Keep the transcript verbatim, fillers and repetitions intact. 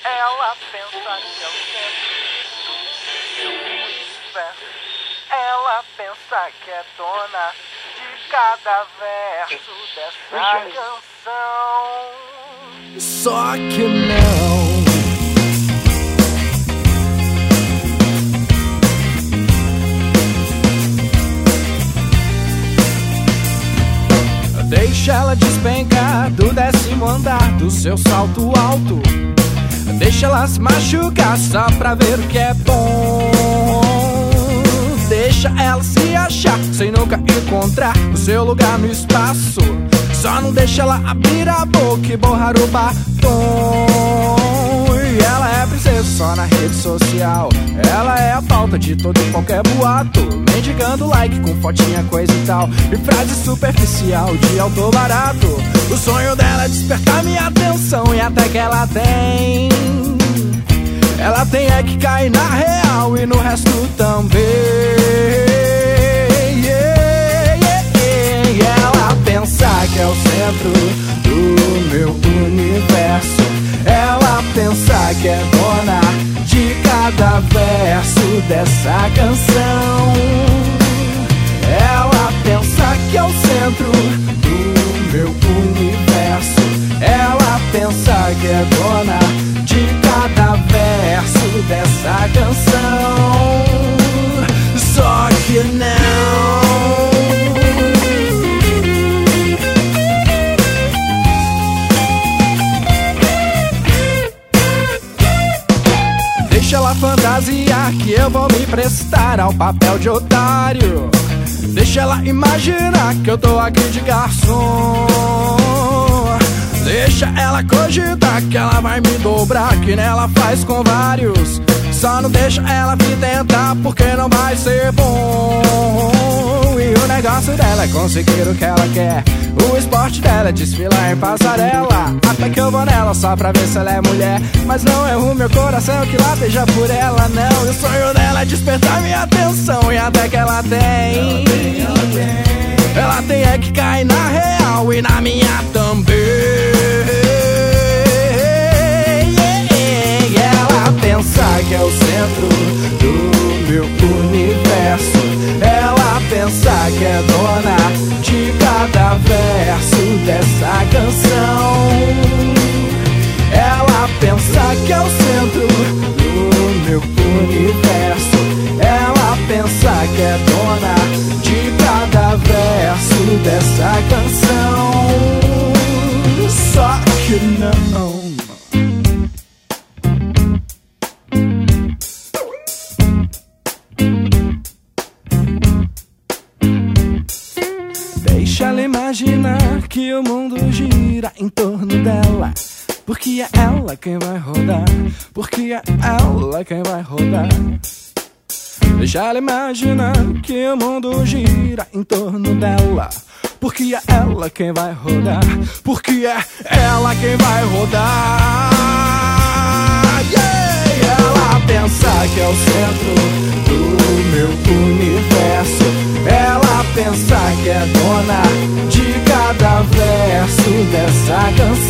Ela pensa que é o centro do universo. Ela pensa que é dona de cada verso dessa canção. Só que não. Deixa ela despencar do décimo andar do seu salto alto. Deixa ela se machucar só pra ver o que é bom. Deixa ela se achar sem nunca encontrar o seu lugar no espaço. Só não deixa ela abrir a boca e borrar o batom. E ela é princesa só na rede social. Ela é a pauta de todo e qualquer boato, mendigando like com fotinha, coisa e tal, e frase superficial de autor barato. O sonho dela é despertar minha atenção, e até que ela tem. Ela tem é que cair na real e no resto também. Yeah, yeah, yeah. E ela pensa que é o centro do meu universo. Ela pensa que é dona de cada verso dessa canção. Ela pensa que é o centro do meu universo. Ela pensa que é dona de cada verso dessa canção. Só que não. Deixa ela fantasiar que eu vou me prestar ao papel de otário. Deixa ela imaginar que eu tô aqui de garçom. Deixa ela cogitar que ela vai me dobrar, que nela faz com vários. Só não deixa ela me tentar, porque não vai ser bom. E o negócio dela é conseguir o que ela quer. O esporte dela é desfilar em passarela. Até que eu vou nela só pra ver se ela é mulher. Mas não é o meu coração que lateja por ela, não. E o sonho dela é despertar minha atenção, e até que ela tem. Ela tem, ela tem. Ela tem é que cair na real e na minha também. E ela pensa que é o centro do meu universo. Ela pensa que é dona de cada verso dessa canção. Ela pensa que é o centro do meu universo. Ela pensa que é dona de cada verso dessa canção. Só que não. Deixa ela imaginar que o mundo gira em torno dela, porque é ela quem vai rodar, porque é ela quem vai rodar. Deixa ela imaginar que o mundo gira em torno dela, porque é ela quem vai rodar, porque é ela quem vai rodar. Yeah! Ela pensa que é o centro do meu universo. Ela pensa que é dona de cada verso dessa canção.